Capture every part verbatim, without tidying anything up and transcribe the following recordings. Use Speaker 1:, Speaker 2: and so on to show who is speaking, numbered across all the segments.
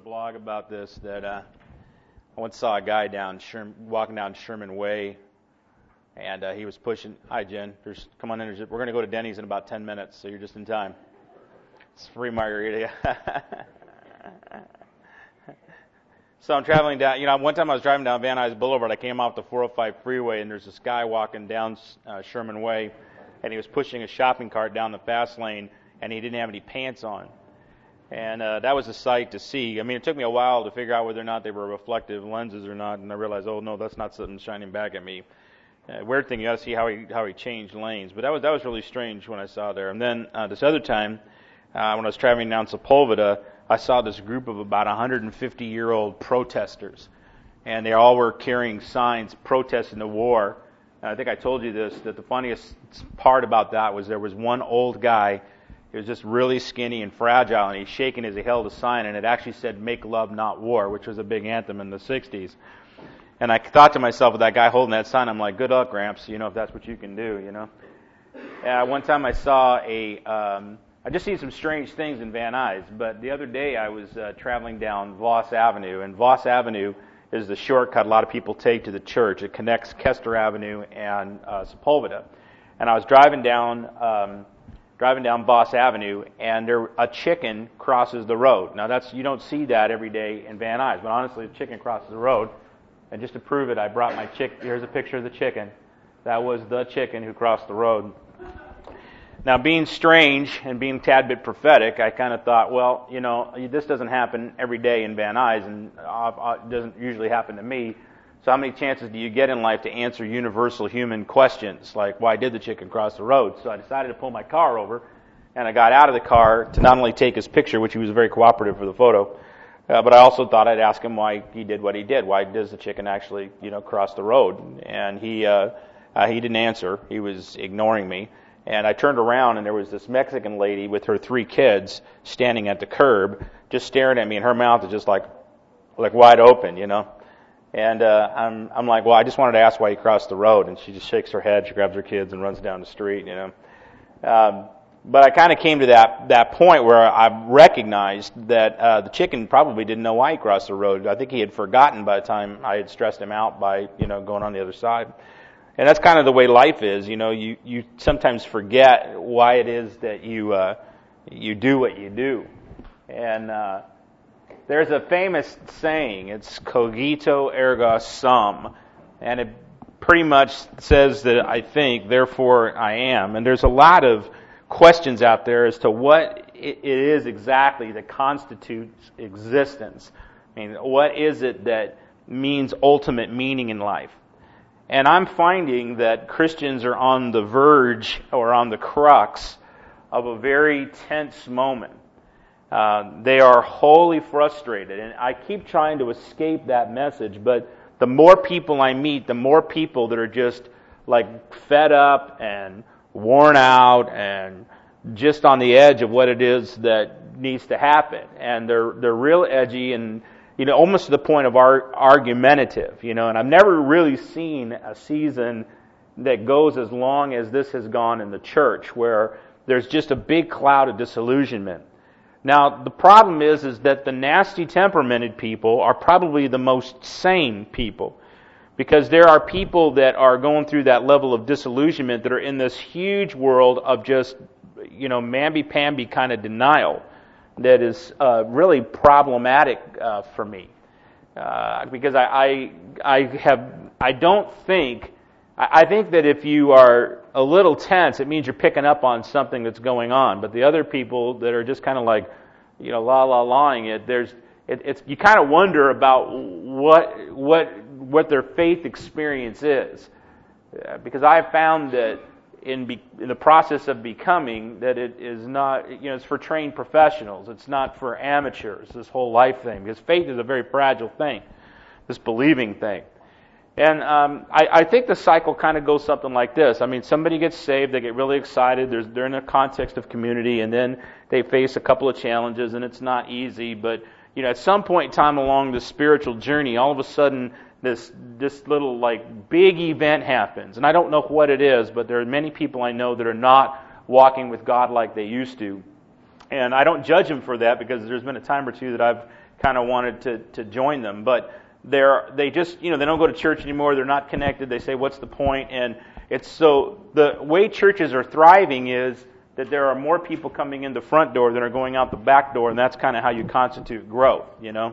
Speaker 1: blog about this that uh, I once saw a guy down Sherm, walking down Sherman Way, and uh, he was pushing. Hi, Jen. There's, come on in. We're going to go to Denny's in about ten minutes, so you're just in time. It's free margarita. So I'm traveling down. You know, one time I was driving down Van Nuys Boulevard. I came off the four oh five freeway, and there's this guy walking down uh, Sherman Way, and he was pushing a shopping cart down the fast lane, and he didn't have any pants on. And uh, that was a sight to see. I mean, it took me a while to figure out whether or not they were reflective lenses or not, and I realized, oh no, that's not something shining back at me. Uh, weird thing, you got to see how he how he changed lanes. But that was that was really strange when I saw there. And then uh, this other time, uh, when I was traveling down Sepulveda, I saw this group of about one hundred fifty-year-old protesters, and they all were carrying signs protesting the war. And I think I told you this, that the funniest part about that was there was one old guy. He was just really skinny and fragile, and he's shaking as he held a sign, and it actually said, "Make love, not war," which was a big anthem in the sixties. And I thought to myself, with that guy holding that sign, I'm like, good luck, Gramps, you know, if that's what you can do, you know. Uh, one time I saw a, um, I just see some strange things in Van Nuys, but the other day I was uh, traveling down Voss Avenue, and Voss Avenue is the shortcut a lot of people take to the church. It connects Kester Avenue and uh, Sepulveda. And I was driving down... Um, driving down Voss Avenue, and there a chicken crosses the road. Now that's you don't see that every day in Van Nuys, but honestly, the chicken crosses the road. And just to prove it, I brought my chick. Here's a picture of the chicken. That was the chicken who crossed the road. Now, being strange and being a tad bit prophetic, I kind of thought, well, you know, this doesn't happen every day in Van Nuys, and it doesn't usually happen to me. So how many chances do you get in life to answer universal human questions, like why did the chicken cross the road? So I decided to pull my car over, and I got out of the car to not only take his picture, which he was very cooperative for the photo, uh, but I also thought I'd ask him why he did what he did. Why does the chicken actually, you know, cross the road? And he uh, uh, he didn't answer. He was ignoring me. And I turned around, and there was this Mexican lady with her three kids standing at the curb, just staring at me, and her mouth is just like like wide open, you know. And uh, I'm I'm like, well, I just wanted to ask why he crossed the road, and she just shakes her head, she grabs her kids, and runs down the street, you know. Um, but I kind of came to that that point where I recognized that uh, the chicken probably didn't know why he crossed the road. I think he had forgotten by the time I had stressed him out by, you know, going on the other side. And that's kind of the way life is, you know. You you sometimes forget why it is that you uh, you do what you do, and. Uh, There's a famous saying, it's cogito ergo sum, and it pretty much says that I think, therefore I am. And there's a lot of questions out there as to what it is exactly that constitutes existence. I mean, what is it that means ultimate meaning in life? And I'm finding that Christians are on the verge or on the crux of a very tense moment. Uh, they are wholly frustrated, and I keep trying to escape that message, but the more people I meet, the more people that are just like fed up and worn out and just on the edge of what it is that needs to happen. And they're they're real edgy and, you know, almost to the point of ar- argumentative, you know, and I've never really seen a season that goes as long as this has gone in the church, where there's just a big cloud of disillusionment. Now, the problem is, is that the nasty temperamented people are probably the most sane people, because there are people that are going through that level of disillusionment that are in this huge world of just, you know, mamby-pamby kind of denial that is uh, really problematic uh, for me. Uh, because I, I, I have, I don't think, I, I think that if you are a little tense, it means you're picking up on something that's going on. But the other people that are just kind of like, you know, la la laing it, there's, it, it's you kind of wonder about what what what their faith experience is, uh, because I have found that in be, in the process of becoming that it is not, you know, it's for trained professionals. It's not for amateurs. This whole life thing, because faith is a very fragile thing, this believing thing. And um, I, I think the cycle kind of goes something like this. I mean, somebody gets saved, they get really excited, There's, they're in a context of community, and then they face a couple of challenges, and it's not easy. But, you know, at some point in time along the spiritual journey, all of a sudden this this little, like, big event happens. And I don't know what it is, but there are many people I know that are not walking with God like they used to. And I don't judge them for that, because there's been a time or two that I've kind of wanted to, to join them. But they're, they just, you know, they don't go to church anymore. They're not connected. They say, what's the point? And it's so, the way churches are thriving is that there are more people coming in the front door than are going out the back door, and that's kind of how you constitute growth, you know.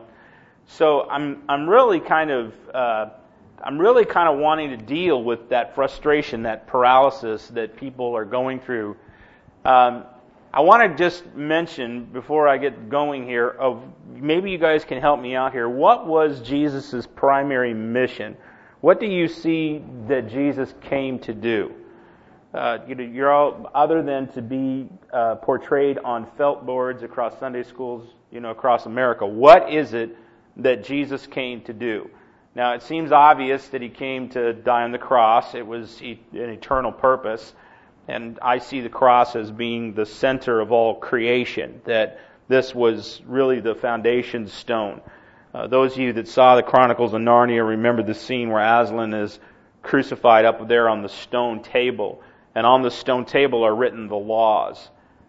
Speaker 1: So I'm I'm really kind of uh, I'm really kind of wanting to deal with that frustration, that paralysis that people are going through. Um, I want to just mention before I get going here, of maybe you guys can help me out here. What was Jesus' primary mission? What do you see that Jesus came to do? Uh, you know, you're all, other than to be uh, portrayed on felt boards across Sunday schools, you know, across America. What is it that Jesus came to do? Now, it seems obvious that he came to die on the cross. It was an eternal purpose, and I see the cross as being the center of all creation. That this was really the foundation stone. Uh, those of you that saw the Chronicles of Narnia remember the scene where Aslan is crucified up there on the stone table. And on the stone table are written the laws.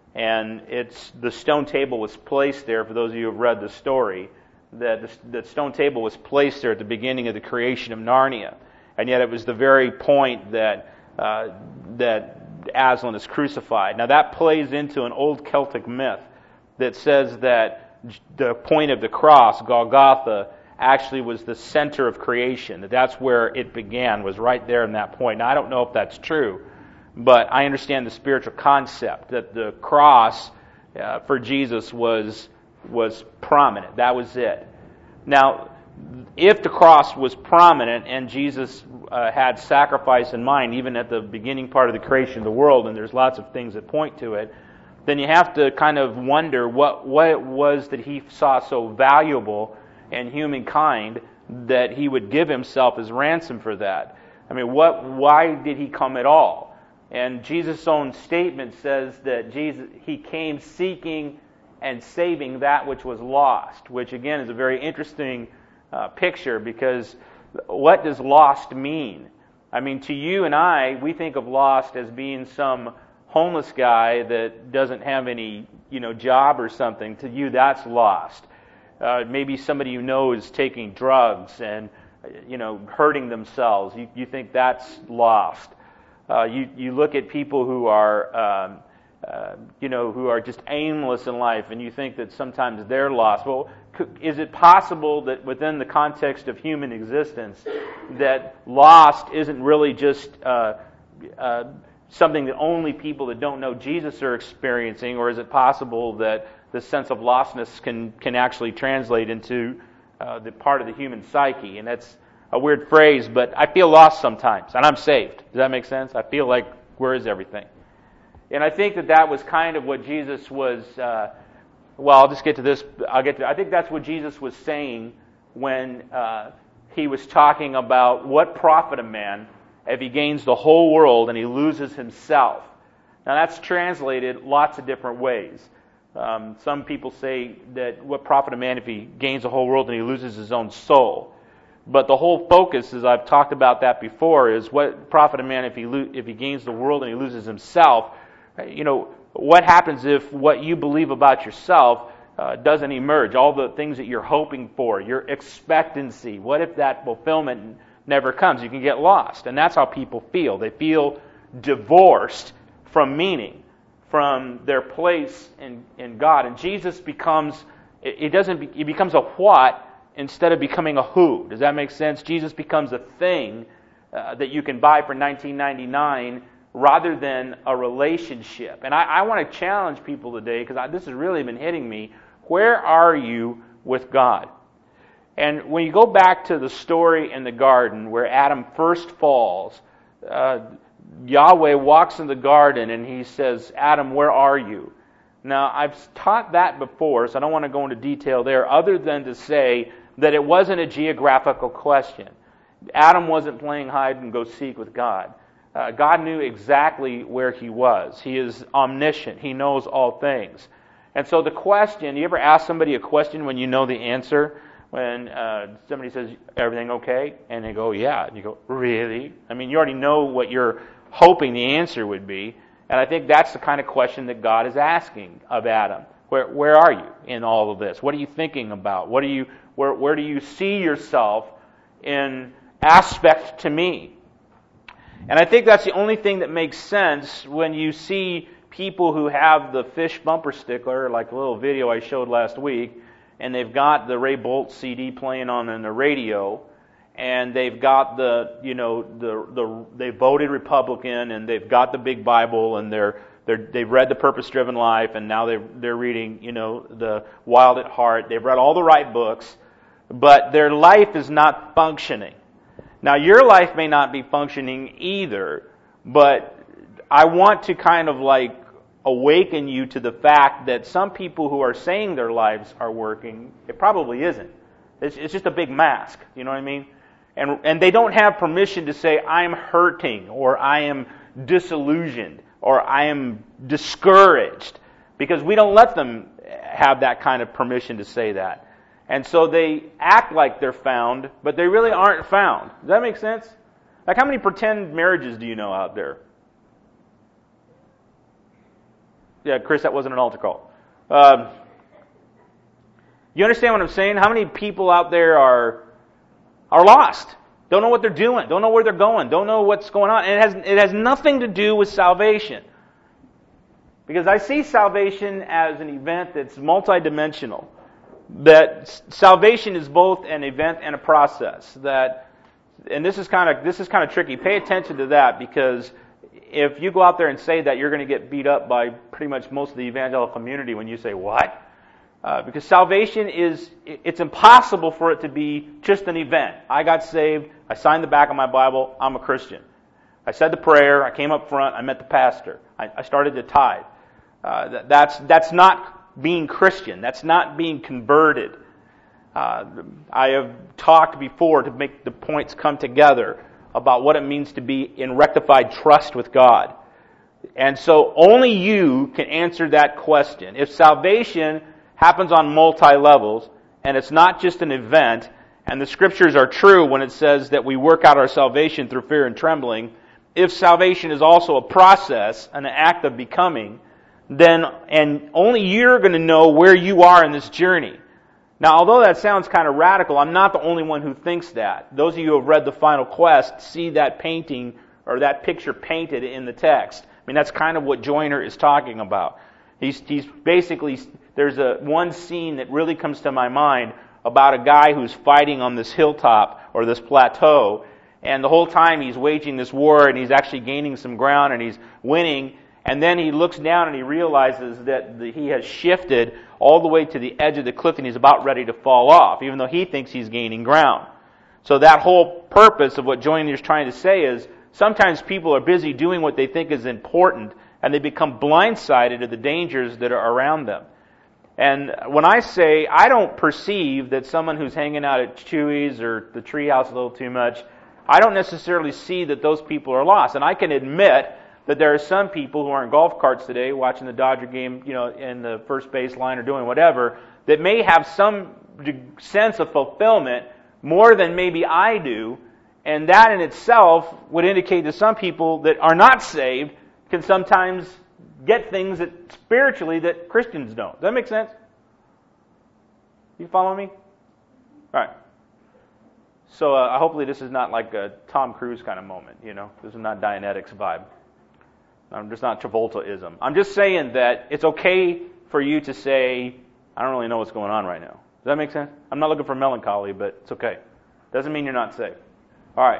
Speaker 1: And it's the stone table was placed there, for those of you who have read the story, that the, the stone table was placed there at the beginning of the creation of Narnia. And yet it was the very point that uh, that Aslan is crucified. Now that plays into an old Celtic myth that says that the point of the cross, Golgotha, actually was the center of creation. That that's where it began, was right there in that point. Now I don't know if that's true, but I understand the spiritual concept that the cross uh, for Jesus was was prominent. That was it. Now, if the cross was prominent and Jesus uh, had sacrifice in mind, even at the beginning part of the creation of the world, and there's lots of things that point to it, then you have to kind of wonder what, what it was that he saw so valuable in humankind that he would give himself as ransom for that. I mean, what? Why did he come at all? And Jesus' own statement says that Jesus he came seeking and saving that which was lost, which again is a very interesting uh, picture, because what does lost mean? I mean, to you and I, we think of lost as being some homeless guy that doesn't have any, you know, job or something. To you, that's lost. Uh, maybe somebody you know is taking drugs and, you know, hurting themselves. You, you think that's lost. Uh, you, you look at people who are, um, uh, you know, who are just aimless in life, and you think that sometimes they're lost. Well, could, is it possible that within the context of human existence, that lost isn't really just uh, uh, something that only people that don't know Jesus are experiencing, or is it possible that the sense of lostness can can actually translate into uh, the part of the human psyche? And that's a weird phrase, but I feel lost sometimes, and I'm saved. Does that make sense? I feel like, where is everything? And I think that that was kind of what Jesus was, uh, well, I'll just get to this. I'll get to, I think that's what Jesus was saying when uh, he was talking about what profit a man if he gains the whole world and he loses himself. Now that's translated lots of different ways. Um, some people say that what profit a man if he gains the whole world and he loses his own soul. But the whole focus, as I've talked about that before, is what profit a man if he lo- if he gains the world and he loses himself. You know, what happens if what you believe about yourself uh, doesn't emerge? All the things that you're hoping for, your expectancy. What if that fulfillment never comes? You can get lost, and that's how people feel. They feel divorced from meaning, from their place in, in God. And Jesus becomes, it, it doesn't, be, it becomes a what instead of becoming a who. Does that make sense? Jesus becomes a thing uh, that you can buy for nineteen ninety-nine rather than a relationship. And I, I want to challenge people today, because this has really been hitting me. Where are you with God? And when you go back to the story in the garden where Adam first falls, uh, Yahweh walks in the garden and he says, Adam, where are you? Now, I've taught that before, so I don't want to go into detail there, other than to say that it wasn't a geographical question. Adam wasn't playing hide and go seek with God. Uh, God knew exactly where he was. He is omniscient. He knows all things. And so the question, you ever ask somebody a question when you know the answer? When uh, somebody says, everything okay? And they go, yeah. And you go, really? I mean, you already know what you're hoping the answer would be. And I think that's the kind of question that God is asking of Adam. Where where are you in all of this? What are you thinking about? What do you where where do you see yourself in aspect to me? And I think that's the only thing that makes sense when you see people who have the fish bumper sticker, like the little video I showed last week, and they've got the Ray Boltz C D playing on in the radio, and they've got the, you know, the the they voted Republican, and they've got the big Bible, and they're they're they've read the Purpose Driven Life, and now they they're reading, you know, the Wild at Heart. They've read all the right books, but their life is not functioning. Now, your life may not be functioning either, but I want to kind of like awaken you to the fact that some people who are saying their lives are working, it probably isn't. It's, it's just a big mask, you know what I mean? And and they don't have permission to say, I'm hurting, or I am disillusioned, or I am discouraged, because we don't let them have that kind of permission to say that. And so they act like they're found, but they really aren't found. Does that make sense? Like, how many pretend marriages do you know out there? Yeah, Chris, that wasn't an altar call. Um, you understand what I'm saying? How many people out there are are lost? Don't know what they're doing. Don't know where they're going. Don't know what's going on. And it has it has nothing to do with salvation. Because I see salvation as an event that's multidimensional. That salvation is both an event and a process. That, and this is kind of this is kind of tricky. Pay attention to that, because if you go out there and say that, you're going to get beat up by pretty much most of the evangelical community when you say what? Uh, because salvation is, it's impossible for it to be just an event. I got saved. I signed the back of my Bible. I'm a Christian. I said the prayer. I came up front. I met the pastor. I, I started to tithe. Uh, that, that's that's not being Christian. That's not being converted. Uh, I have talked before to make the points come together about what it means to be in rectified trust with God. And so only you can answer that question. If salvation happens on multi-levels, and it's not just an event, and the Scriptures are true when it says that we work out our salvation through fear and trembling, if salvation is also a process, an act of becoming, then, and only you're going to know where you are in this journey. Now, although that sounds kind of radical, I'm not the only one who thinks that. Those of you who have read The Final Quest see that painting, or that picture painted in the text. I mean, that's kind of what Joyner is talking about. He's, he's basically, there's a one scene that really comes to my mind about a guy who's fighting on this hilltop, or this plateau, and the whole time he's waging this war, and he's actually gaining some ground, and he's winning. And then he looks down and he realizes that the, he has shifted all the way to the edge of the cliff and he's about ready to fall off, even though he thinks he's gaining ground. So that whole purpose of what Joyner is trying to say is sometimes people are busy doing what they think is important and they become blindsided to the dangers that are around them. And when I say I don't perceive that someone who's hanging out at Chewy's or the Treehouse a little too much, I don't necessarily see that those people are lost. And I can admit that there are some people who are in golf carts today watching the Dodger game, you know, in the first base line or doing whatever, that may have some sense of fulfillment more than maybe I do, and that in itself would indicate to some people that are not saved can sometimes get things that spiritually that Christians don't. Does that make sense? You follow me? All right. So uh, hopefully this is not like a Tom Cruise kind of moment, you know. This is not Dianetics vibe. I'm just not Travolta-ism. I'm just saying that it's okay for you to say, I don't really know what's going on right now. Does that make sense? I'm not looking for melancholy, but it's okay. Doesn't mean you're not saved. All right.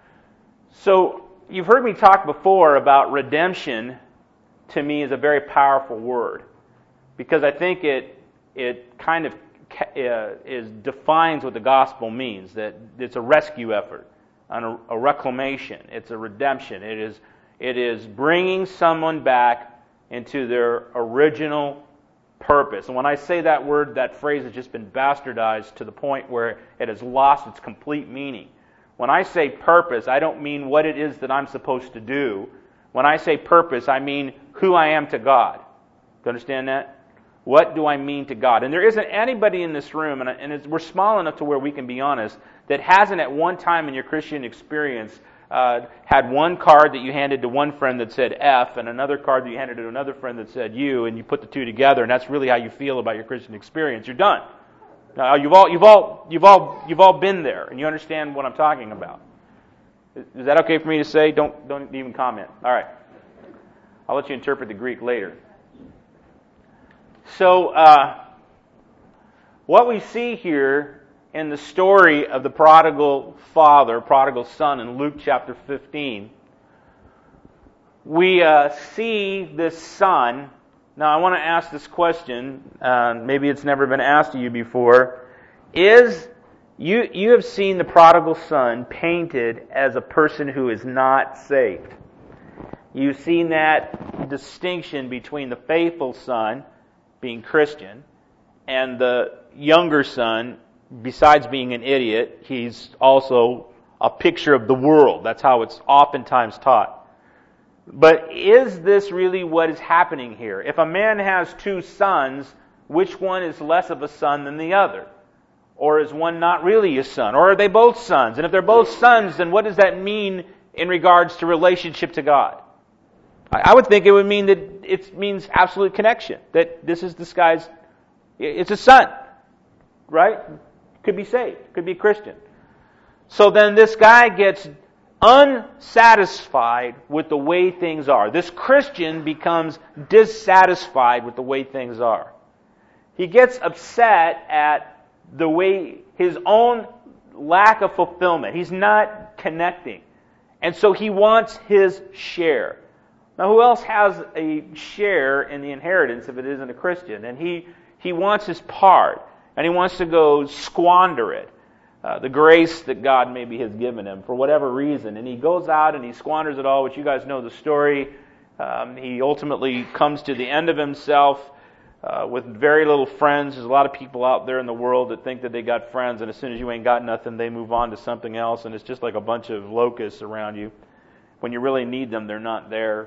Speaker 1: So you've heard me talk before about redemption. To me, is a very powerful word because I think it it kind of uh, is defines what the gospel means. That it's a rescue effort, a, a reclamation. It's a redemption. It is. It is bringing someone back into their original purpose. And when I say that word, that phrase has just been bastardized to the point where it has lost its complete meaning. When I say purpose, I don't mean what it is that I'm supposed to do. When I say purpose, I mean who I am to God. Do you understand that? What do I mean to God? And there isn't anybody in this room, and, and it's, we're small enough to where we can be honest, that hasn't at one time in your Christian experience uh, had one card that you handed to one friend that said F, and another card that you handed to another friend that said U, and you put the two together, and that's really how you feel about your Christian experience, you're done. Now, you've all, you've all, you've all, you've all been there, and you understand what I'm talking about. Is that okay for me to say? Don't, don't even comment. All right. I'll let you interpret the Greek later. So, uh, what we see here in the story of the prodigal father, prodigal son in Luke chapter fifteen, we uh, see this son. Now, I want to ask this question. Uh, maybe it's never been asked of you before. Is you you have seen the prodigal son painted as a person who is not saved? You've seen that distinction between the faithful son, being Christian, and the younger son, besides being an idiot, he's also a picture of the world. That's how it's oftentimes taught. But is this really what is happening here? If a man has two sons, which one is less of a son than the other? Or is one not really a son? Or are they both sons? And if they're both sons, then what does that mean in regards to relationship to God? I would think it would mean that it means absolute connection. That this is this guy's, it's a son, right? Could be saved, could be Christian. So then this guy gets unsatisfied with the way things are. This Christian becomes dissatisfied with the way things are. He gets upset at the way, his own lack of fulfillment. He's not connecting. And so he wants his share. Now, who else has a share in the inheritance if it isn't a Christian? And he, he wants his part, and he wants to go squander it, uh, the grace that God maybe has given him for whatever reason. And he goes out and he squanders it all, which you guys know the story. Um, he ultimately comes to the end of himself uh, with very little friends. There's a lot of people out there in the world that think that they got friends, and as soon as you ain't got nothing, they move on to something else, and it's just like a bunch of locusts around you. When you really need them, they're not there.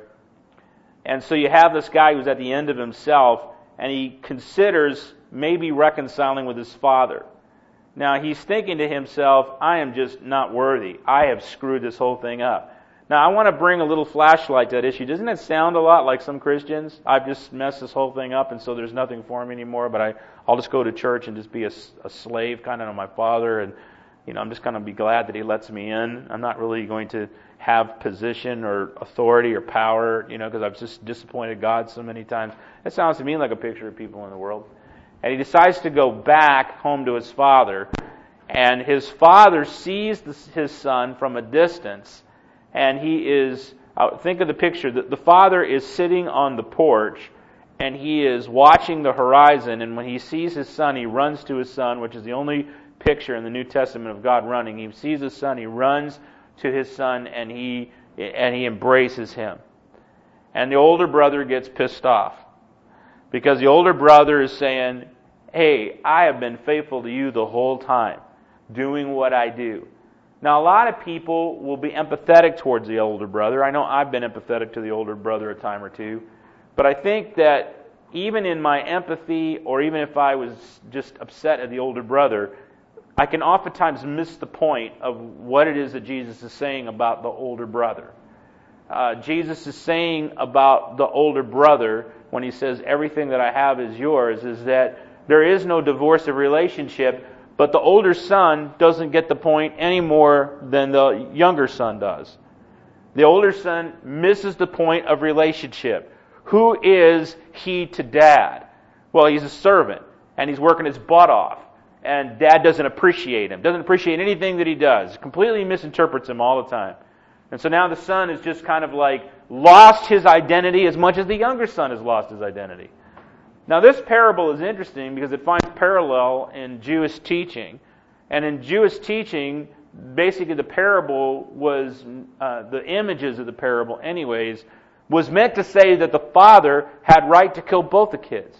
Speaker 1: And so you have this guy who's at the end of himself, and he considers maybe reconciling with his father. Now, he's thinking to himself, I am just not worthy. I have screwed this whole thing up. Now, I want to bring a little flashlight to that issue. Doesn't it sound a lot like some Christians? I've just messed this whole thing up, and so there's nothing for me anymore, but I, I'll just go to church and just be a, a slave kind of to my father, and you know, I'm just going to be glad that he lets me in. I'm not really going to have position or authority or power, you know, because I've just disappointed God so many times. That sounds to me like a picture of people in the world. And he decides to go back home to his father, and his father sees this, his son from a distance, and he is, uh, think of the picture, the, the father is sitting on the porch, and he is watching the horizon, and when he sees his son, he runs to his son, which is the only picture in the New Testament of God running. He sees his son, he runs to his son, and he and he embraces him. And the older brother gets pissed off because the older brother is saying, hey, I have been faithful to you the whole time, doing what I do. Now, a lot of people will be empathetic towards the older brother. I know I've been empathetic to the older brother a time or two, but I think that even in my empathy, or even if I was just upset at the older brother, I can oftentimes miss the point of what it is that Jesus is saying about the older brother. Uh, Jesus is saying about the older brother, when he says, everything that I have is yours, is that there is no divorce of relationship, but the older son doesn't get the point any more than the younger son does. The older son misses the point of relationship. Who is he to dad? Well, he's a servant, and he's working his butt off. And dad doesn't appreciate him, doesn't appreciate anything that he does, completely misinterprets him all the time. And so now the son is just kind of like lost his identity as much as the younger son has lost his identity. Now this parable is interesting because it finds parallel in Jewish teaching. And in Jewish teaching, basically the parable was, uh, the images of the parable anyways, was meant to say that the father had right to kill both the kids.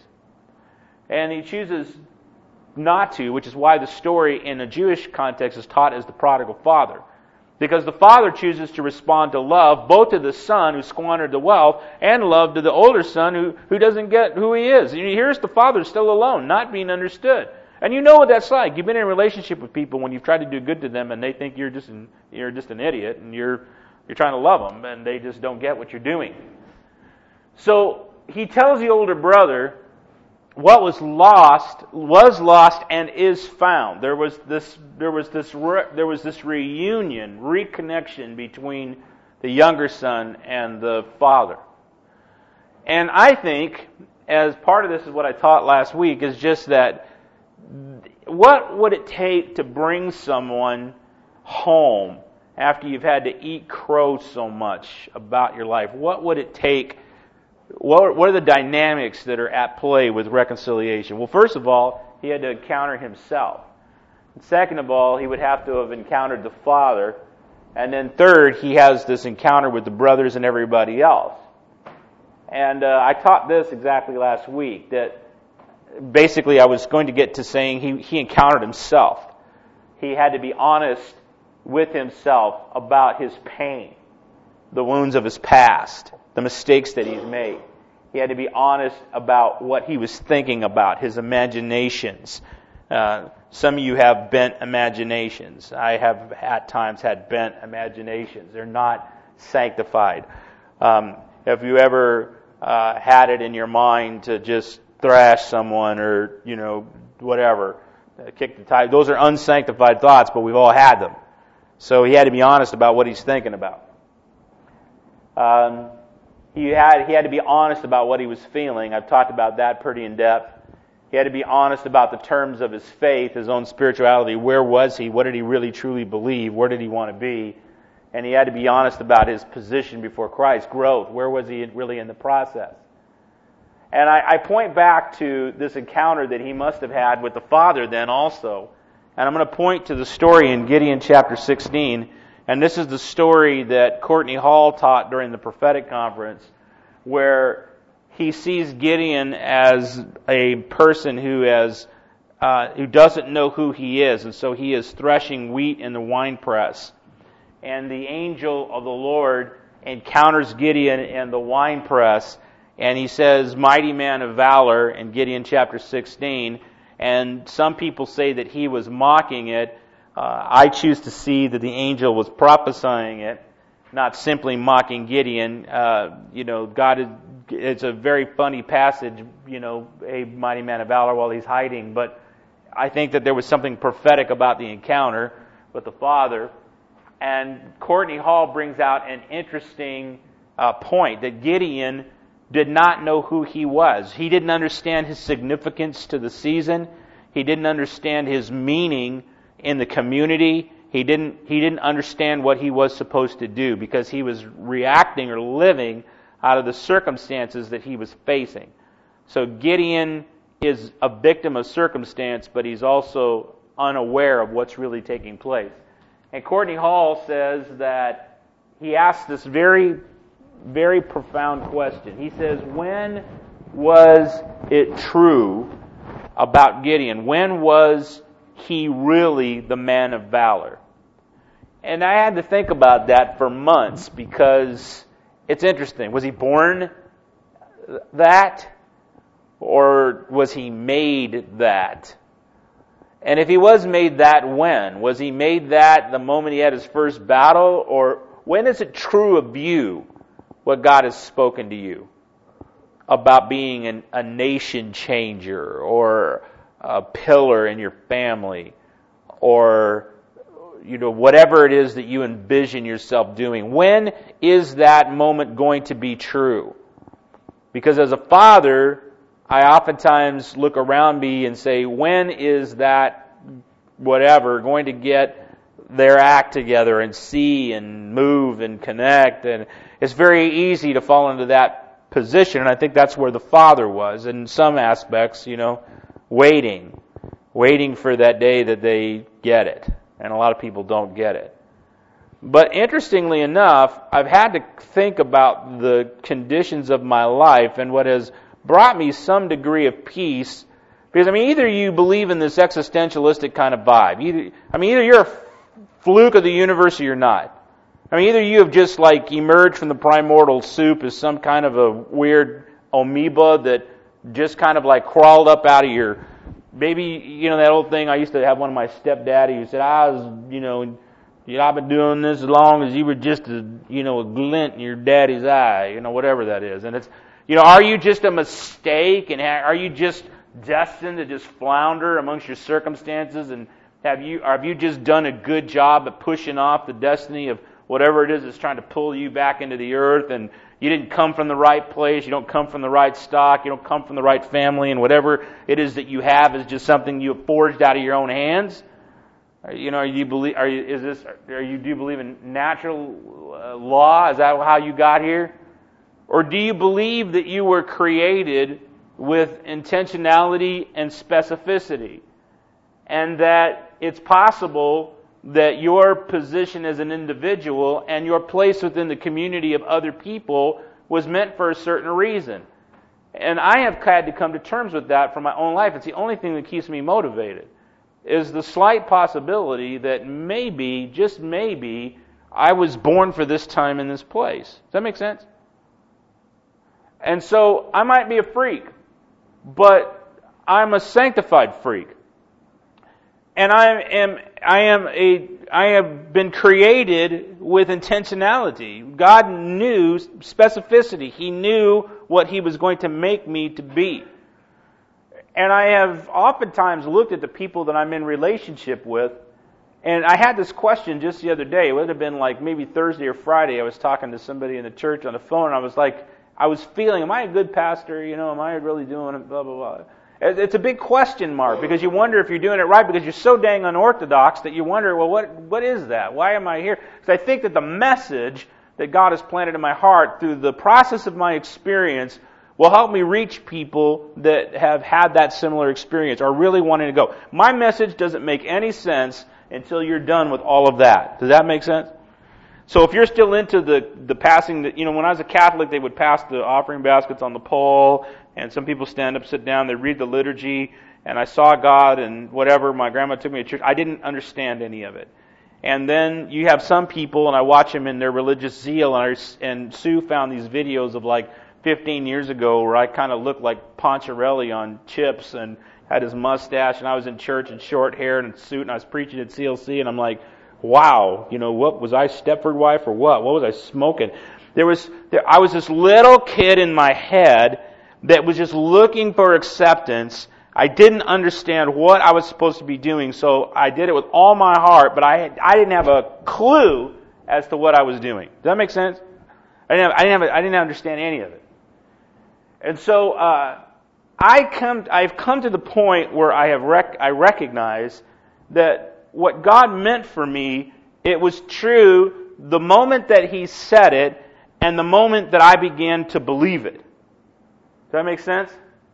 Speaker 1: And he chooses not to, which is why the story in a Jewish context is taught as the prodigal father. Because the father chooses to respond to love, both to the son who squandered the wealth, and love to the older son who, who doesn't get who he is. And here's the father still alone, not being understood. And you know what that's like. You've been in a relationship with people when you've tried to do good to them and they think you're just an, you're just an idiot and you're you're trying to love them and they just don't get what you're doing. So he tells the older brother what was lost was lost and is found. There was this there was this re, there was this reunion, reconnection between the younger son and the father. And I think, as part of this is what I taught last week, is just that what would it take to bring someone home after you've had to eat crow so much about your life? What would it take? What are the dynamics that are at play with reconciliation? Well, first of all, he had to encounter himself. And second of all, he would have to have encountered the father. And then third, he has this encounter with the brothers and everybody else. And uh, I taught this exactly last week, that basically I was going to get to saying he, he encountered himself. He had to be honest with himself about his pain, the wounds of his past, the mistakes that he's made. He had to be honest about what he was thinking about, his imaginations. Uh, some of you have bent imaginations. I have at times had bent imaginations. They're not sanctified. Um, have you ever uh, had it in your mind to just thrash someone or, you know, whatever, uh, kick the tire? Those are unsanctified thoughts, but we've all had them. So he had to be honest about what he's thinking about. Um, he had he had to be honest about what he was feeling. I've talked about that pretty in depth. He had to be honest about the terms of his faith, his own spirituality. Where was he? What did he really truly believe? Where did he want to be? And he had to be honest about his position before Christ, growth. Where was he really in the process? And I, I point back to this encounter that he must have had with the Father then also. And I'm going to point to the story in Gideon chapter sixteen. And this is the story that Courtney Hall taught during the prophetic conference, where he sees Gideon as a person who has uh, who doesn't know who he is, and so he is threshing wheat in the winepress. And the angel of the Lord encounters Gideon in the winepress, and he says, "Mighty man of valor," in Gideon chapter sixteen. And some people say that he was mocking it. Uh, I choose to see that the angel was prophesying it, not simply mocking Gideon. Uh, you know, God is, it's a very funny passage, you know, a mighty man of valor while he's hiding. But I think that there was something prophetic about the encounter with the Father. And Courtney Hall brings out an interesting uh, point, that Gideon did not know who he was. He didn't understand his significance to the season. He didn't understand his meaning in the community. He didn't he didn't understand what he was supposed to do, because he was reacting or living out of the circumstances that he was facing. So Gideon is a victim of circumstance, but he's also unaware of what's really taking place. And Courtney Hall says that he asked this very, very profound question. He says, when was it true about Gideon? When was he really the man of valor? And I had to think about that for months, because it's interesting. Was he born that? Or was he made that? And if he was made that, when? Was he made that the moment he had his first battle? Or when is it true of you, what God has spoken to you about being an, a nation changer, or a pillar in your family, or, you know, whatever it is that you envision yourself doing? When is that moment going to be true? Because as a father, I oftentimes look around me and say, when is that whatever going to get their act together and see and move and connect? And it's very easy to fall into that position, and I think that's where the Father was in some aspects, you know, waiting, waiting for that day that they get it. And a lot of people don't get it. But interestingly enough, I've had to think about the conditions of my life and what has brought me some degree of peace. Because, I mean, either you believe in this existentialistic kind of vibe. Either, I mean, either you're a fluke of the universe or you're not. I mean, either you have just, like, emerged from the primordial soup as some kind of a weird amoeba that just kind of, like, crawled up out of your maybe, you know, that old thing, I used to have one of my stepdaddy who said, I was, you know, you know, I've been doing this as long as you were just a, you know, a glint in your daddy's eye, you know, whatever that is. And it's, you know, are you just a mistake, and are you just destined to just flounder amongst your circumstances, and have you, or have you just done a good job at pushing off the destiny of whatever it is that's trying to pull you back into the earth, and you didn't come from the right place, you don't come from the right stock, you don't come from the right family, and whatever it is that you have is just something you have forged out of your own hands? You know, are you believe? Are you? Is this? Are you? Do you believe in natural uh, law? Is that how you got here, or do you believe that you were created with intentionality and specificity, and that it's possible that your position as an individual and your place within the community of other people was meant for a certain reason? And I have had to come to terms with that for my own life. It's the only thing that keeps me motivated, is the slight possibility that maybe, just maybe, I was born for this time in this place. Does that make sense? And so I might be a freak, but I'm a sanctified freak. And I am I am a I have been created with intentionality. God knew specificity. He knew what He was going to make me to be. And I have oftentimes looked at the people that I'm in relationship with, and I had this question just the other day. It would have been like maybe Thursday or Friday. I was talking to somebody in the church on the phone, and I was like, I was feeling, am I a good pastor? You know, am I really doing it? Blah, blah, blah. It's a big question mark, because you wonder if you're doing it right, because you're so dang unorthodox that you wonder, well, what what is that? Why am I here? Because I think that the message that God has planted in my heart through the process of my experience will help me reach people that have had that similar experience or really wanting to go. My message doesn't make any sense until you're done with all of that. Does that make sense? So if you're still into the, the passing, the, you know, when I was a Catholic, they would pass the offering baskets on the pole, and some people stand up, sit down, they read the liturgy, and I saw God and whatever. My grandma took me to church. I didn't understand any of it. And then you have some people, and I watch them in their religious zeal, and, I, and Sue found these videos of like fifteen years ago where I kind of looked like Poncherelli on Chips and had his mustache, and I was in church in short hair and a suit, and I was preaching at C L C, and I'm like, wow, you know, what was I, Stepford wife or what? What was I smoking? There was, there, I was this little kid in my head that was just looking for acceptance. I didn't understand what I was supposed to be doing, so I did it with all my heart, but I had, I didn't have a clue as to what I was doing. Does that make sense? I didn't have, I didn't have, I didn't understand any of it. And so uh, I come, I've come to the point where I have rec- I recognize that what God meant for me, it was true the moment that He said it and the moment that I began to believe it. Does that make sense?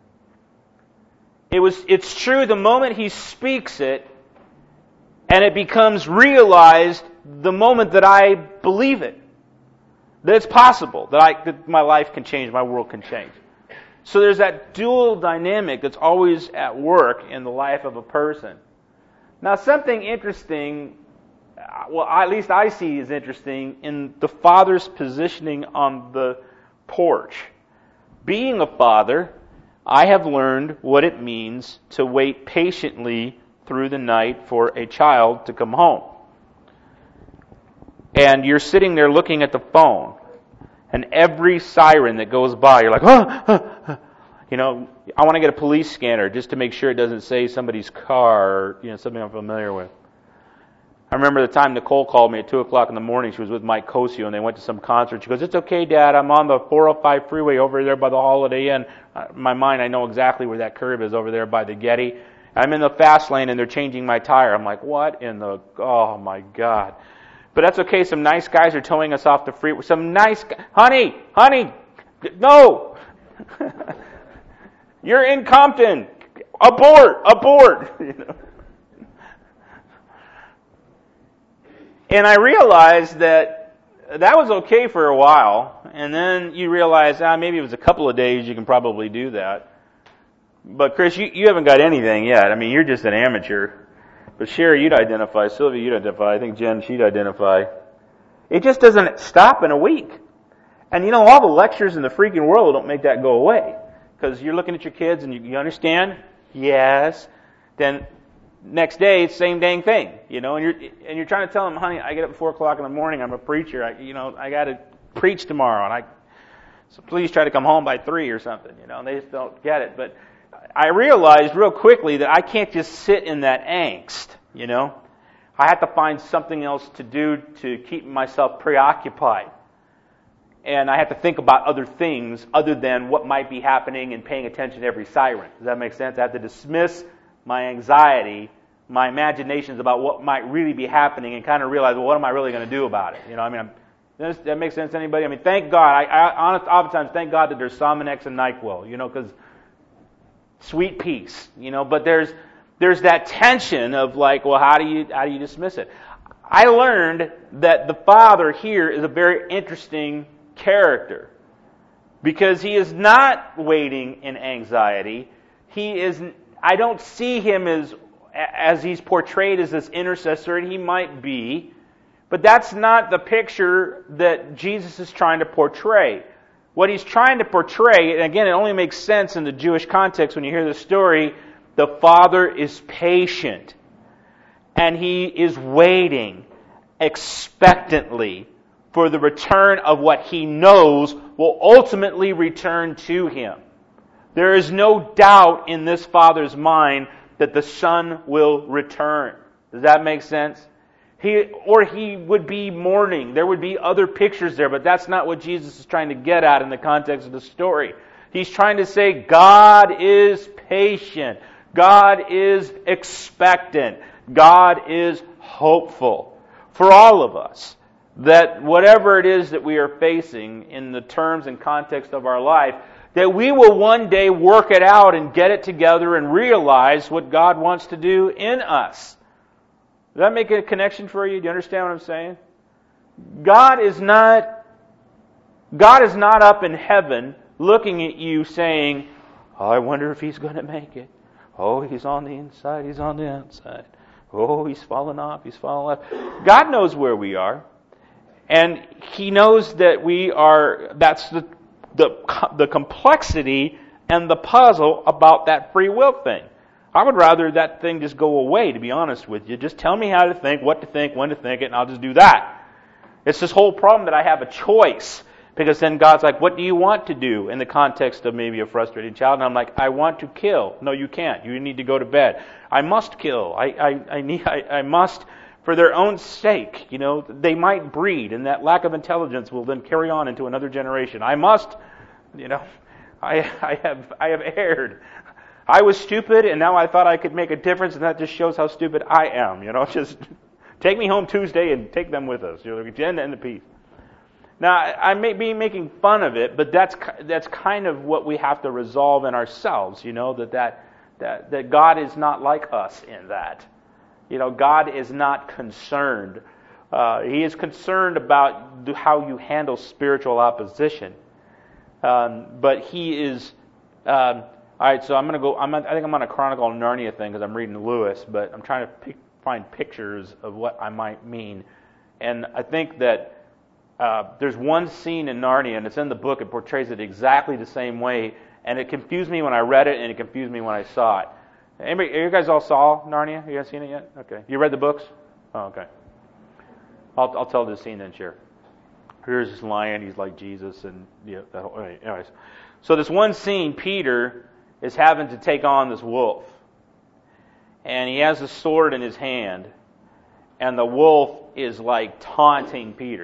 Speaker 1: It was, it's true the moment He speaks it, and it becomes realized the moment that I believe it. That it's possible, that, I, that my life can change, my world can change. So there's that dual dynamic that's always at work in the life of a person. Now, something interesting, well, at least I see is interesting, in the father's positioning on the porch. Being a father, I have learned what it means to wait patiently through the night for a child to come home. And you're sitting there looking at the phone, and every siren that goes by, you're like, oh, oh, oh. You know, I want to get a police scanner just to make sure it doesn't say somebody's car or, you know, something I'm familiar with. I remember the time Nicole called me at two o'clock in the morning. She was with Mike Cosio, and they went to some concert. She goes, it's okay, Dad. I'm on the four oh five freeway over there by the Holiday Inn. Uh, in my mind, I know exactly where that curve is, over there by the Getty. I'm in the fast lane, and they're changing my tire. I'm like, what in the, oh, my God. But that's okay. Some nice guys are towing us off the freeway. Some nice guys. Honey, honey, no. You're in Compton. Abort, abort. You know? And I realized that that was okay for a while, and then you realize, ah, maybe it was a couple of days you can probably do that. But Chris, you, you haven't got anything yet. I mean, you're just an amateur. But Sherry, you'd identify. Sylvia, you'd identify. I think Jen, she'd identify. It just doesn't stop in a week. And you know, all the lectures in the freaking world don't make that go away. Because you're looking at your kids and you, you understand? Yes. then next day it's the same dang thing, you know. And you're and you're trying to tell them, honey, I get up at four o'clock in the morning. I'm a preacher. I, you know, I got to preach tomorrow, and I so please try to come home by three or something, you know. And they just don't get it. But I realized real quickly that I can't just sit in that angst, you know. I have to find something else to do to keep myself preoccupied. And I have to think about other things other than what might be happening and paying attention to every siren. Does that make sense? I have to dismiss my anxiety, my imaginations about what might really be happening, and kind of realize, well, what am I really going to do about it? You know, I mean, I'm, does that make sense to anybody? I mean, thank God. I, I honest, oftentimes thank God that there's Sominex and NyQuil, you know, because sweet peace, you know. But there's there's that tension of like, well, how do you how do you dismiss it? I learned that the Father here is a very interesting character, because he is not waiting in anxiety. He is. I don't see him as as he's portrayed as this intercessor, and he might be, but that's not the picture that Jesus is trying to portray. What he's trying to portray, and again, it only makes sense in the Jewish context when you hear the story, the Father is patient, and he is waiting expectantly for the return of what he knows will ultimately return to him. There is no doubt in this Father's mind that the Son will return. Does that make sense? He, or he would be mourning. There would be other pictures there, but that's not what Jesus is trying to get at in the context of the story. He's trying to say God is patient. God is expectant. God is hopeful for all of us. That whatever it is that we are facing in the terms and context of our life, that we will one day work it out and get it together and realize what God wants to do in us. Does that make a connection for you? Do you understand what I'm saying? God is not, God is not up in heaven looking at you saying, oh, I wonder if he's going to make it. Oh, he's on the inside, he's on the outside. Oh, he's fallen off, he's fallen off. God knows where we are. And he knows that we are, that's the, the, the complexity and the puzzle about that free will thing. I would rather that thing just go away, to be honest with you. Just tell me how to think, what to think, when to think it, and I'll just do that. It's this whole problem that I have a choice. Because then God's like, what do you want to do in the context of maybe a frustrated child? And I'm like, I want to kill. No, you can't. You need to go to bed. I must kill. I, I, I need, I, I must, for their own sake. You know, they might breed, and that lack of intelligence will then carry on into another generation. I must, you know, I, I have, I have erred. I was stupid, and now I thought I could make a difference, and that just shows how stupid I am. You know, just take me home Tuesday and take them with us. You know, the end and the peace. Now, I may be making fun of it, but that's that's kind of what we have to resolve in ourselves. You know, that that that, that God is not like us in that. You know, God is not concerned. Uh, he is concerned about how you handle spiritual opposition. Um, but He is. Um, all right, so I'm going to go. I'm. I think I'm on a Chronicle of Narnia thing because I'm reading Lewis, but I'm trying to pick, find pictures of what I might mean, and I think that. Uh, there's one scene in Narnia, and it's in the book. It portrays it exactly the same way, and it confused me when I read it, and it confused me when I saw it. Anybody, you guys all saw Narnia? You guys seen it yet? Okay. You read the books? Oh, okay. I'll, I'll tell this scene then, share. Here's this lion. He's like Jesus, and yeah. That whole, anyways, so this one scene, Peter is having to take on this wolf, and he has a sword in his hand, and the wolf is like taunting Peter.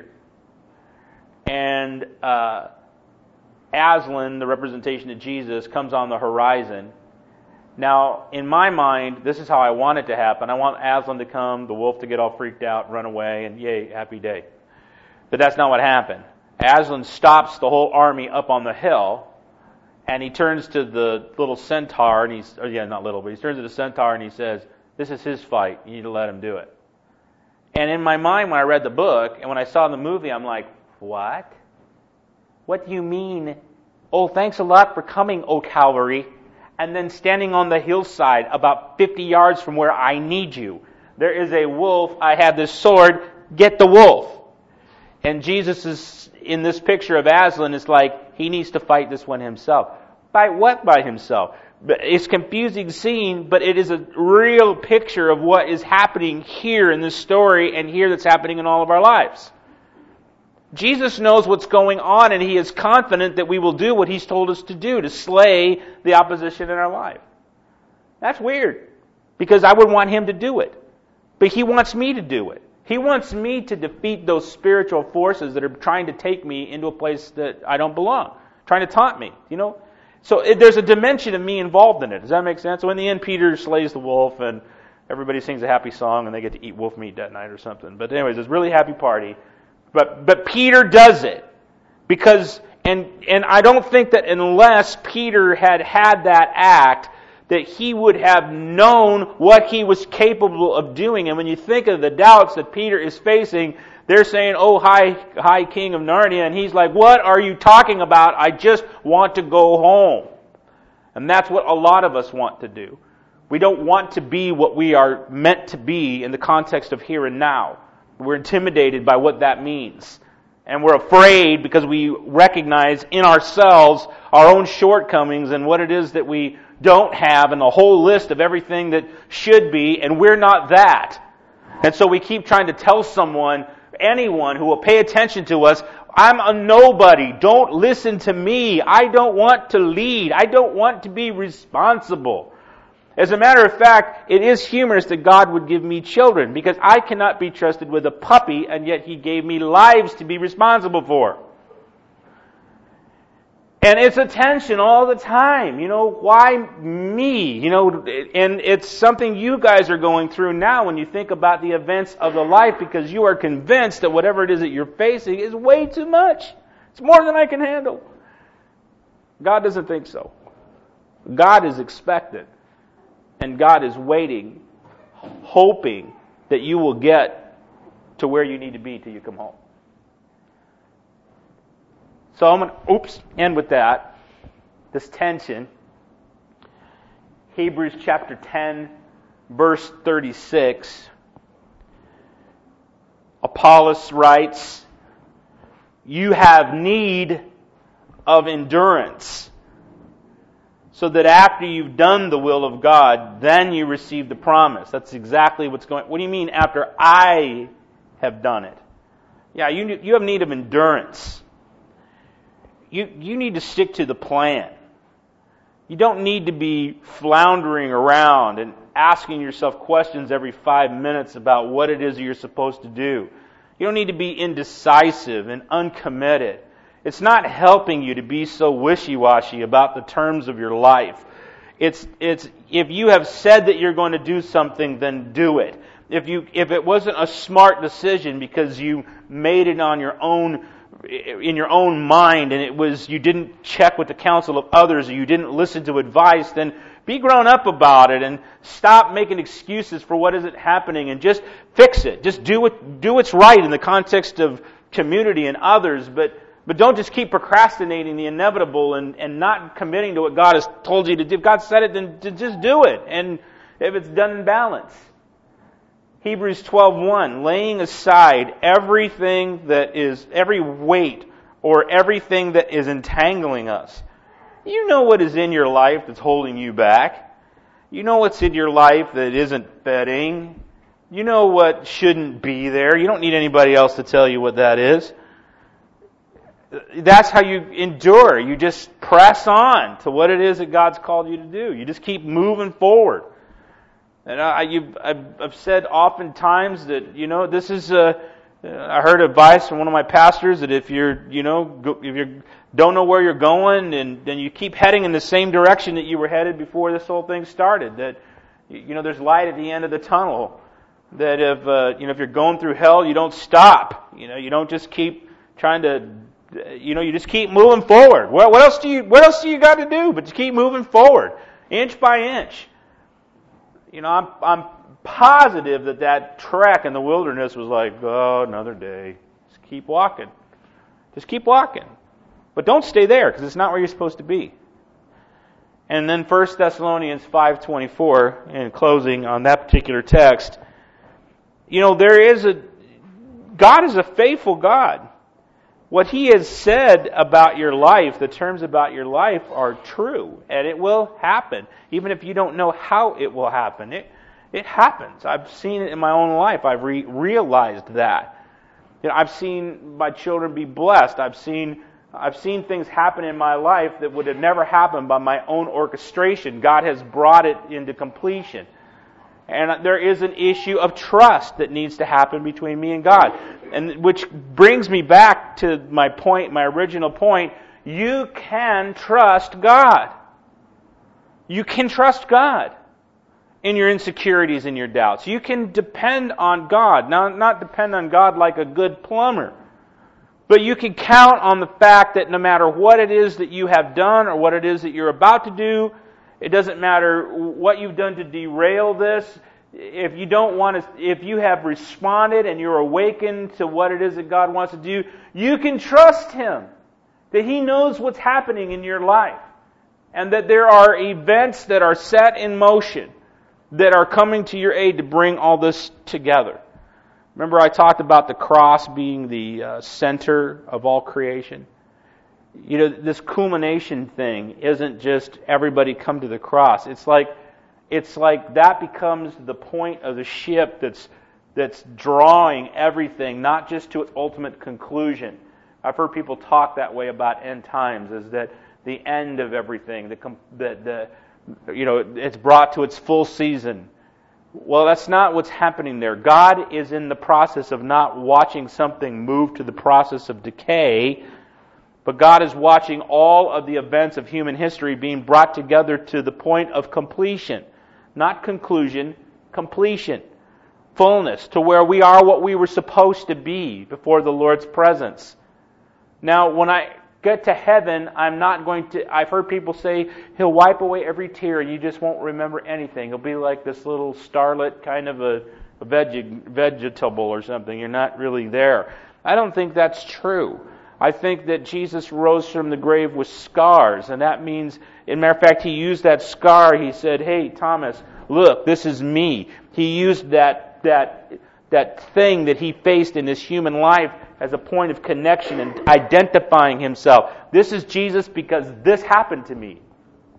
Speaker 1: And uh, Aslan, the representation of Jesus, comes on the horizon. Now, in my mind, this is how I want it to happen. I want Aslan to come, the wolf to get all freaked out, run away, and yay, happy day. But that's not what happened. Aslan stops the whole army up on the hill, and he turns to the little centaur, and he's, oh yeah, not little, but he turns to the centaur and he says, this is his fight. You need to let him do it. And in my mind, when I read the book, and when I saw the movie, I'm like, what? What do you mean? Oh, thanks a lot for coming, O Calvary. And then standing on the hillside about fifty yards from where I need you. There is a wolf. I have this sword. Get the wolf. And Jesus is, in this picture of Aslan, is like, he needs to fight this one himself. Fight what by himself? It's a confusing scene, but it is a real picture of what is happening here in this story and here that's happening in all of our lives. Jesus knows what's going on, and He is confident that we will do what He's told us to do, to slay the opposition in our life. That's weird, because I would want Him to do it. But He wants me to do it. He wants me to defeat those spiritual forces that are trying to take me into a place that I don't belong, trying to taunt me, you know. So it, there's a dimension of me involved in it. Does that make sense? So in the end, Peter slays the wolf, and everybody sings a happy song, and they get to eat wolf meat that night or something. But anyways, it's a really happy party. But but Peter does it because, and and I don't think that unless Peter had had that act, that he would have known what he was capable of doing. And when you think of the doubts that Peter is facing, they're saying, "Oh, hi, hi, King of Narnia," and he's like, "What are you talking about? I just want to go home." And that's what a lot of us want to do. We don't want to be what we are meant to be in the context of here and now. We're intimidated by what that means. And we're afraid because we recognize in ourselves our own shortcomings and what it is that we don't have and the whole list of everything that should be, and we're not that. And so we keep trying to tell someone, anyone who will pay attention to us, I'm a nobody. Don't listen to me. I don't want to lead. I don't want to be responsible. As a matter of fact, it is humorous that God would give me children, because I cannot be trusted with a puppy, and yet He gave me lives to be responsible for. And it's a tension all the time. You know, why me? You know, and it's something you guys are going through now when you think about the events of the life, because you are convinced that whatever it is that you're facing is way too much. It's more than I can handle. God doesn't think so. God is expectant. And God is waiting, hoping that you will get to where you need to be till you come home. So I'm going to, oops, end with that. This tension. Hebrews chapter ten, verse thirty-six. Apollos writes, "You have need of endurance, so that after you've done the will of God, then you receive the promise." That's exactly what's going on. What do you mean after I have done it? Yeah, you you have need of endurance. You you need to stick to the plan. You don't need to be floundering around and asking yourself questions every five minutes about what it is that you're supposed to do. You don't need to be indecisive and uncommitted. It's not helping you to be so wishy-washy about the terms of your life. It's it's if you have said that you're going to do something, then do it. If you if it wasn't a smart decision because you made it on your own, in your own mind, and it was you didn't check with the counsel of others, or you didn't listen to advice, then be grown up about it and stop making excuses for what isn't happening and just fix it. Just do what do what's right in the context of community and others, but But don't just keep procrastinating the inevitable and, and not committing to what God has told you to do. If God said it, then just do it. And if it's done in balance. Hebrews twelve one, laying aside everything that is, every weight or everything that is entangling us. You know what is in your life that's holding you back. You know what's in your life that isn't fitting. You know what shouldn't be there. You don't need anybody else to tell you what that is. That's how you endure. You just press on to what it is that God's called you to do. You just keep moving forward. And I, you've, I've, I've said oftentimes that, you know, this is a, I heard advice from one of my pastors that if you're, you know, if you don't know where you're going, and then you keep heading in the same direction that you were headed before this whole thing started. That, you know, there's light at the end of the tunnel. That if, uh, you know, if you're going through hell, you don't stop. You know, you don't just keep trying to. You know, you just keep moving forward. What, what else do you What else do you got to do but to keep moving forward, inch by inch? You know, I'm I'm positive that that trek in the wilderness was like, oh, another day. Just keep walking. Just keep walking. But don't stay there, because it's not where you're supposed to be. And then First Thessalonians five twenty-four, in closing on that particular text, you know, there is a God is a faithful God. What He has said about your life, the terms about your life, are true, and it will happen, even if you don't know how it will happen. It it happens. I've seen it in my own life. I've re- realized that. You know, I've seen my children be blessed. I've seen I've seen things happen in my life that would have never happened by my own orchestration. God has brought it into completion. And there is an issue of trust that needs to happen between me and God. And which brings me back to my point, my original point. You can trust God. You can trust God in your insecurities and your doubts. You can depend on God. Now, not depend on God like a good plumber. But you can count on the fact that no matter what it is that you have done or what it is that you're about to do, it doesn't matter what you've done to derail this. If you don't want to, if you have responded and you're awakened to what it is that God wants to do, you can trust Him that He knows what's happening in your life and that there are events that are set in motion that are coming to your aid to bring all this together. Remember I talked about the cross being the uh, center of all creation? You know, this culmination thing isn't just everybody come to the cross. It's like it's like that becomes the point of the ship that's that's drawing everything, not just to its ultimate conclusion. I've heard people talk that way about end times, is that the end of everything, the the, the you know, it's brought to its full season. Well, that's not what's happening there. God is in the process of not watching something move to the process of decay, but God is watching all of the events of human history being brought together to the point of completion. Not conclusion, completion. Fullness, to where we are what we were supposed to be before the Lord's presence. Now, when I get to heaven, I'm not going to... I've heard people say, He'll wipe away every tear and you just won't remember anything. It'll be like this little starlet, kind of a, a veg, vegetable or something. You're not really there. I don't think that's true. I think that Jesus rose from the grave with scars, and that means, as a matter of fact, He used that scar. He said, hey, Thomas, look, this is me. He used that that that thing that He faced in His human life as a point of connection and identifying Himself. This is Jesus because this happened to me.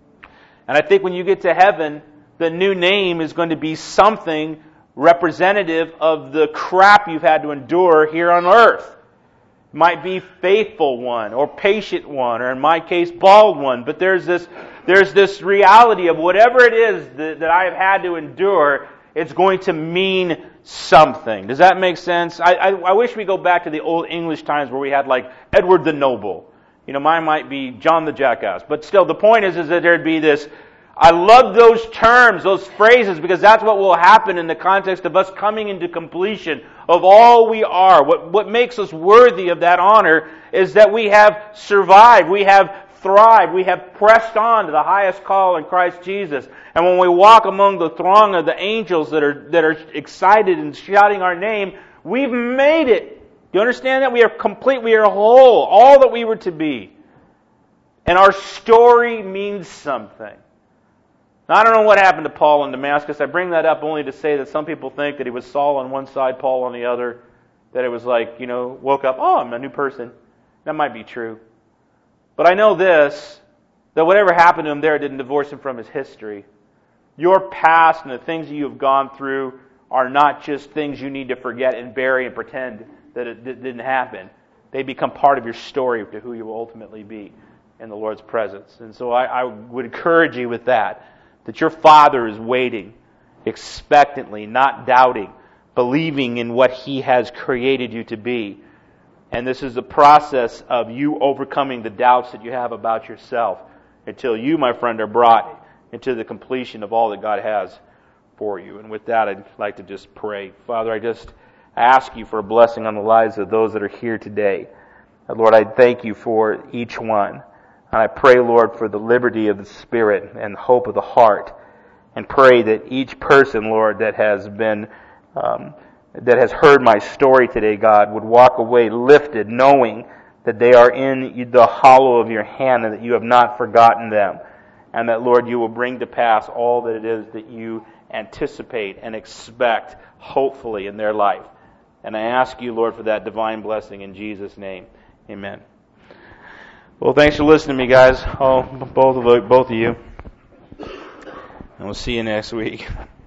Speaker 1: And I think when you get to heaven, the new name is going to be something representative of the crap you've had to endure here on earth. Might be faithful one, or patient one, or in my case, bald one. But there's this, there's this reality of whatever it is that, that I have had to endure, it's going to mean something. Does that make sense? I, I, I wish we go back to the old English times where we had like Edward the Noble. You know, mine might be John the Jackass. But still, the point is, is that there'd be this. I love those terms, those phrases, because that's what will happen in the context of us coming into completion of all we are. What, what makes us worthy of that honor is that we have survived, we have thrived, we have pressed on to the highest call in Christ Jesus. And when we walk among the throng of the angels that are that are excited and shouting our name, we've made it. Do you understand that? We are complete, we are whole, all that we were to be. And our story means something. Now, I don't know what happened to Paul in Damascus. I bring that up only to say that some people think that he was Saul on one side, Paul on the other. That it was like, you know, woke up, oh, I'm a new person. That might be true. But I know this, that whatever happened to him there didn't divorce him from his history. Your past and the things that you have gone through are not just things you need to forget and bury and pretend that it didn't happen. They become part of your story to who you will ultimately be in the Lord's presence. And so I, I would encourage you with that. That your Father is waiting expectantly, not doubting, believing in what He has created you to be. And this is the process of you overcoming the doubts that you have about yourself until you, my friend, are brought into the completion of all that God has for you. And with that, I'd like to just pray. Father, I just ask You for a blessing on the lives of those that are here today. And Lord, I thank You for each one. And I pray, Lord, for the liberty of the spirit and the hope of the heart. And pray that each person, Lord, that has been, um, that has heard my story today, God, would walk away lifted, knowing that they are in the hollow of Your hand and that You have not forgotten them. And that, Lord, You will bring to pass all that it is that You anticipate and expect, hopefully, in their life. And I ask You, Lord, for that divine blessing in Jesus' name. Amen. Well, thanks for listening to me, guys. All both of both of you, and we'll see you next week.